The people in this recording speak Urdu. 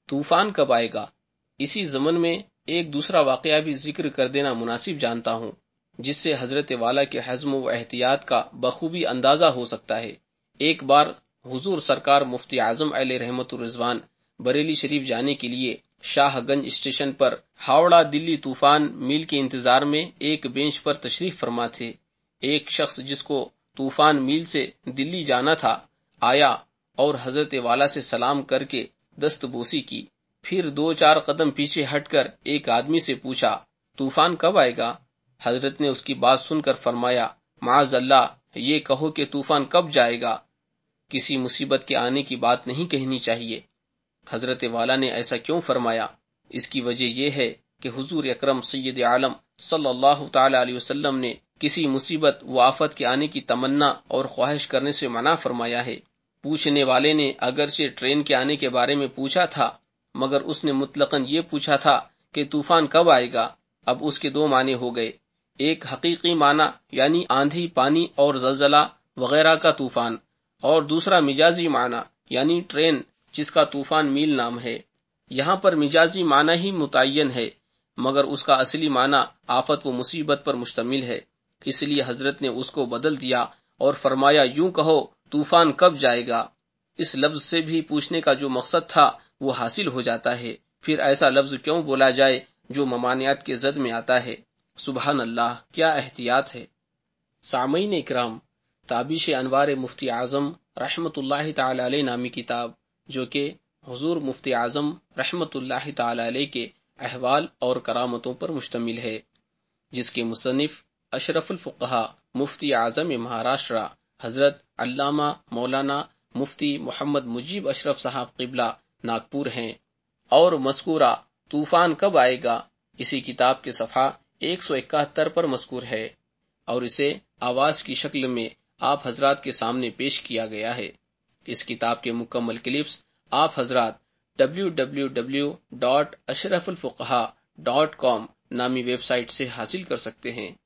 طوفان کب آئے گا؟ اسی ضمن میں ایک دوسرا واقعہ بھی ذکر کر دینا مناسب جانتا ہوں، جس سے حضرت والا کے حزم و احتیاط کا بخوبی اندازہ ہو سکتا ہے۔ ایک بار حضور سرکار مفتی اعظم علیہ رحمت الرضوان بریلی شریف جانے کے لیے شاہ گنج اسٹیشن پر ہاوڑہ دلی طوفان میل کے انتظار میں ایک بینچ پر تشریف فرما تھے۔ ایک شخص جس کو طوفان میل سے دلی جانا تھا آیا اور حضرت والا سے سلام کر کے دست بوسی کی، پھر 2-4 قدم پیچھے ہٹ کر ایک آدمی سے پوچھا، طوفان کب آئے گا؟ حضرت نے اس کی بات سن کر فرمایا، معاذ اللہ، یہ کہو کہ طوفان کب جائے گا، کسی مصیبت کے آنے کی بات نہیں کہنی چاہیے۔ حضرت والا نے ایسا کیوں فرمایا؟ اس کی وجہ یہ ہے کہ حضور اکرم سید عالم صلی اللہ تعالی علیہ وسلم نے کسی مصیبت و آفت کے آنے کی تمنا اور خواہش کرنے سے منع فرمایا ہے۔ پوچھنے والے نے اگرچہ ٹرین کے آنے کے بارے میں پوچھا تھا، مگر اس نے مطلقاً یہ پوچھا تھا کہ طوفان کب آئے گا۔ اب اس کے 2 معنی ہو گئے، ایک حقیقی معنی یعنی آندھی، پانی اور زلزلہ وغیرہ کا طوفان، اور دوسرا مجازی معنی یعنی ٹرین جس کا طوفان میل نام ہے۔ یہاں پر مجازی معنی ہی متعین ہے، مگر اس کا اصلی معنی آفت و مصیبت پر مشتمل ہے، اس لیے حضرت نے اس کو بدل دیا اور فرمایا، یوں کہو طوفان کب جائے گا۔ اس لفظ سے بھی پوچھنے کا جو مقصد تھا وہ حاصل ہو جاتا ہے، پھر ایسا لفظ کیوں بولا جائے جو ممانعت کے زد میں آتا ہے۔ سبحان اللہ، کیا احتیاط ہے۔ سامعین اکرام، تابش انوار مفتی اعظم رحمت اللہ تعالی علیہ نامی کتاب، جو کہ حضور مفتی اعظم رحمت اللہ تعالی علیہ کے احوال اور کرامتوں پر مشتمل ہے، جس کے مصنف اشرف الفقہاء مفتی اعظم مہاراشٹرا حضرت علامہ مولانا مفتی محمد مجیب اشرف صاحب قبلہ ناگپور ہیں، اور مذکورہ طوفان کب آئے گا اسی کتاب کے صفحہ 171 پر مذکور ہے، اور اسے آواز کی شکل میں آپ حضرات کے سامنے پیش کیا گیا ہے۔ اس کتاب کے مکمل کلپس آپ حضرات www.ashrafulfuqaha.com نامی ویب سائٹ سے حاصل کر سکتے ہیں۔